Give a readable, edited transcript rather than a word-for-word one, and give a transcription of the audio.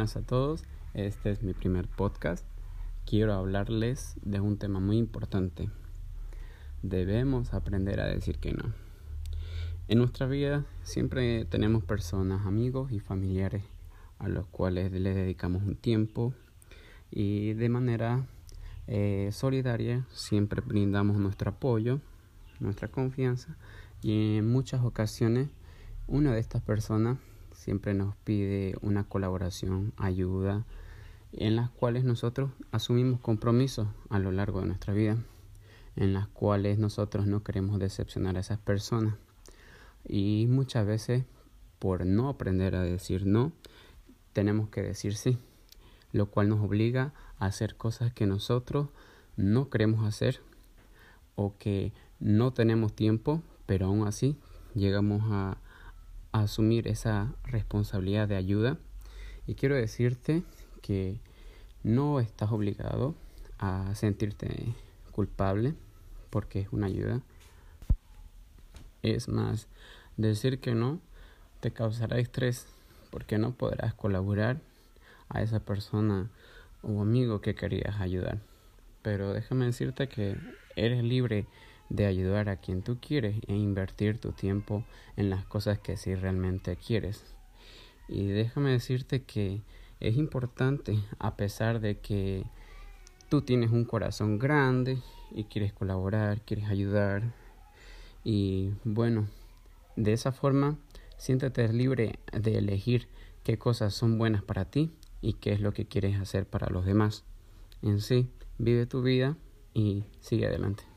buenas a todos. Este es mi primer podcast. Quiero hablarles de un tema muy importante. Debemos aprender a decir que no. En nuestra vida siempre tenemos personas, amigos y familiares a los cuales les dedicamos un tiempo y de manera solidaria siempre brindamos nuestro apoyo, nuestra confianza, y en muchas ocasiones una de estas personas siempre nos pide una colaboración, ayuda, en las cuales nosotros asumimos compromisos a lo largo de nuestra vida, en las cuales nosotros no queremos decepcionar a esas personas. Y muchas veces, por no aprender a decir no, tenemos que decir sí, lo cual nos obliga a hacer cosas que nosotros no queremos hacer o que no tenemos tiempo, pero aún así llegamos a asumir esa responsabilidad de ayuda. Y quiero decirte que no estás obligado a sentirte culpable porque es una ayuda. Es más, decir que no te causará estrés porque no podrás colaborar a esa persona o amigo que querías ayudar. Pero déjame decirte que eres libre de ayudar a quien tú quieres e invertir tu tiempo en las cosas que sí realmente quieres. Y déjame decirte que es importante, a pesar de que tú tienes un corazón grande y quieres colaborar, quieres ayudar. Y bueno, de esa forma, siéntete libre de elegir qué cosas son buenas para ti y qué es lo que quieres hacer para los demás. En sí, vive tu vida y sigue adelante.